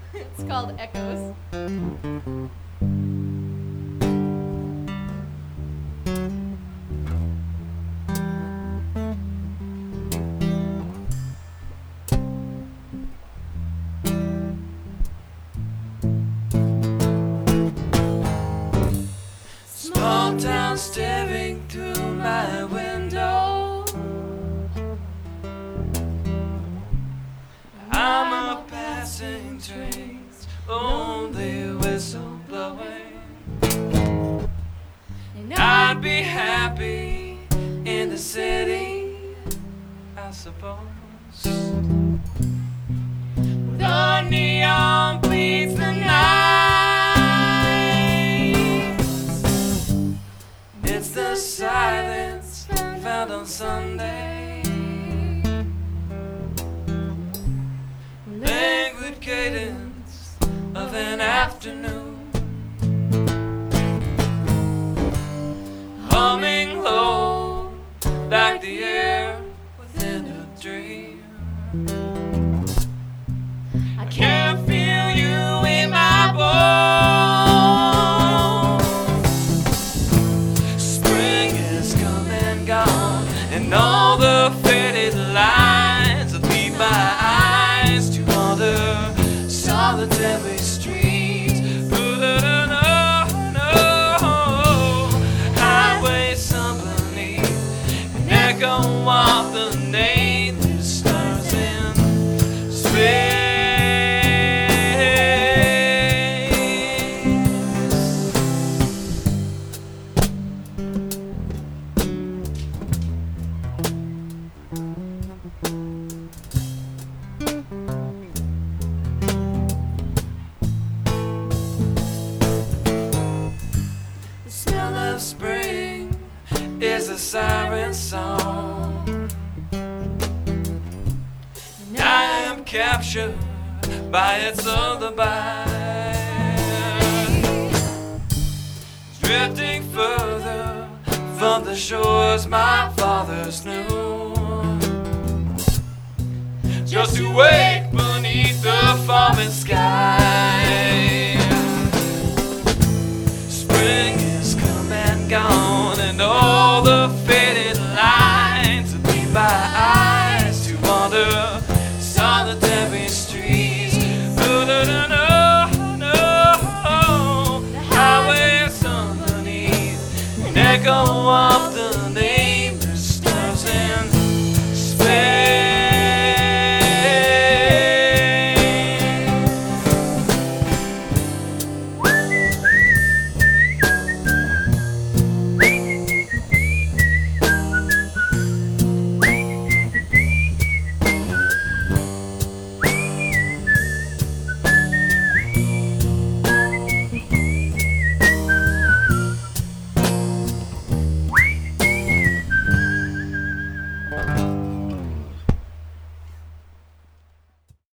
It's called Echoes. Small town staring through my window. I'm a passing train's only whistle blowing. And I'd be happy in the city, I suppose. The neon bleeds the night. It's the silence found on Sunday. Languid cadence of an afternoon. Humming low like the air within a dream. I can't feel you in my bones. Spring has come and gone, and all the faded lines that lead my eyes to wander solitary streets. Highways underneath an echo of the nameless stars in space. The smell of spring is a siren song, and I am captured by its lullaby. Drifting further from the shores my fathers knew, just to wake beneath the falling sky. Spring is come and gone, and all the faded lines that lead my eyes to wander solitary streets. No, no, no, no, no. The highways underneath an echo of